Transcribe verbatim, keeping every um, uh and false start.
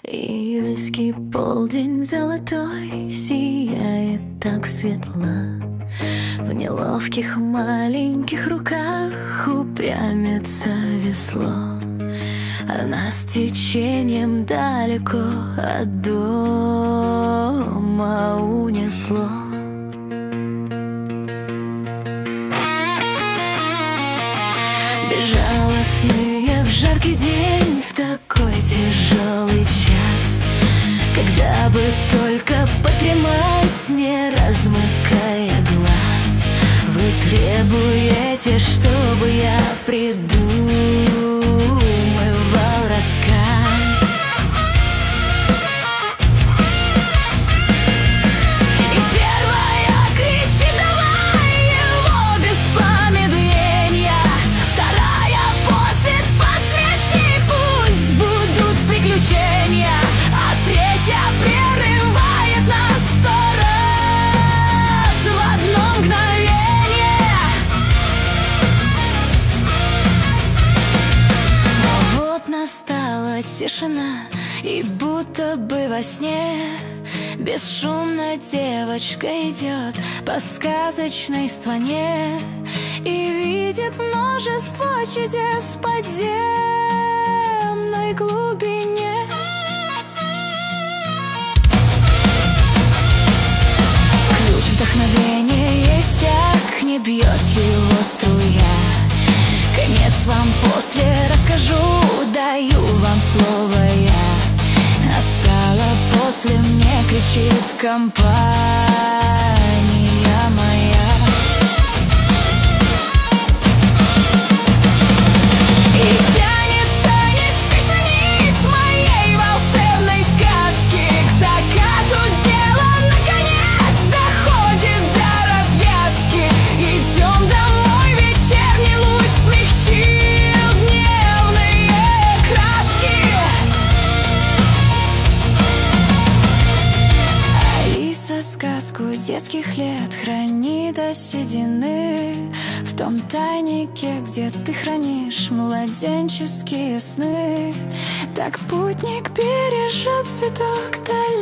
Июльский полдень золотой сияет так светло. В неловких маленьких руках упрямится весло, а нас течением далеко от дома унесло. Безжалостные в жаркий день, в такой тяжелый час, когда бы только подремать, не размыкая глаз. Вы требуете, чтобы я придумывал рассказ. И первая кричит: давай его без промедления. Вторая просит: посмешней, пусть будут приключения. А третья прерывает нас сто раз в одно мгновение. Но вот настала тишина, и будто бы во сне бесшумно девочка идет по сказочной стране и видит множество чудес в подземной глубине. Ключ вдохновения иссяк, не бьет его струя. Конец вам после расскажу, даю вам слово я. Настала после, мне кричит компания моя. И тянется неспешно нить моей волшебной сказки к закату. Дело наконец доходит до развязки. Идем домой, вечерний луч смягчил дневные краски. Алиса сказку детских лет хранит до седины в том тайнике, где ты хранишь младенческие сны. Так путник бережет цветок долины.